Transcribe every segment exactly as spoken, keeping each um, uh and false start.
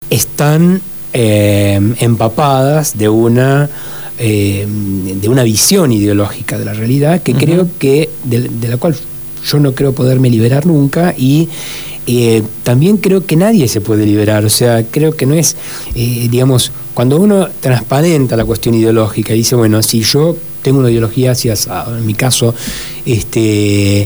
están eh, empapadas de una, eh, de una visión ideológica de la realidad que uh-huh. creo que, de, de la cual yo no creo poderme liberar nunca, y eh, también creo que nadie se puede liberar. O sea, creo que no es, eh, digamos, cuando uno transparenta la cuestión ideológica y dice, bueno, si yo tengo una ideología así asado, en mi caso, este...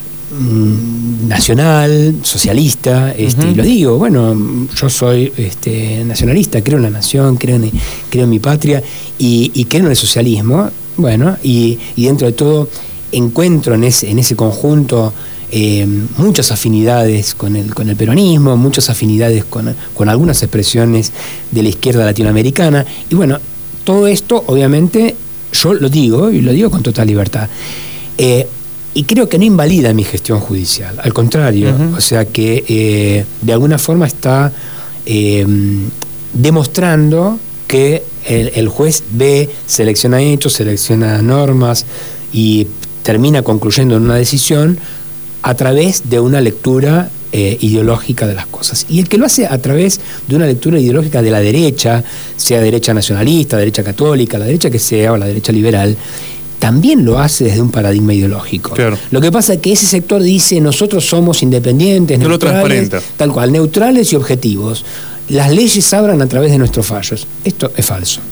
nacional, socialista, este, uh-huh. y lo digo, bueno, yo soy este, nacionalista, creo en la nación, creo en, creo en mi patria y, y creo en el socialismo, bueno, y, y dentro de todo encuentro en ese, en ese conjunto eh, muchas afinidades con el, con el peronismo, muchas afinidades con, con algunas expresiones de la izquierda latinoamericana, y bueno, todo esto obviamente yo lo digo, y lo digo con total libertad. Eh, Y creo que no invalida mi gestión judicial, al contrario, uh-huh. o sea que eh, de alguna forma está eh, demostrando que el, el juez ve, selecciona hechos, selecciona normas y termina concluyendo en una decisión a través de una lectura eh, ideológica de las cosas. Y el que lo hace a través de una lectura ideológica de la derecha, sea derecha nacionalista, derecha católica, la derecha que sea, o la derecha liberal, también lo hace desde un paradigma ideológico. Claro. Lo que pasa es que ese sector dice, nosotros somos independientes, no neutrales, tal cual, neutrales y objetivos. Las leyes abran a través de nuestros fallos. Esto es falso.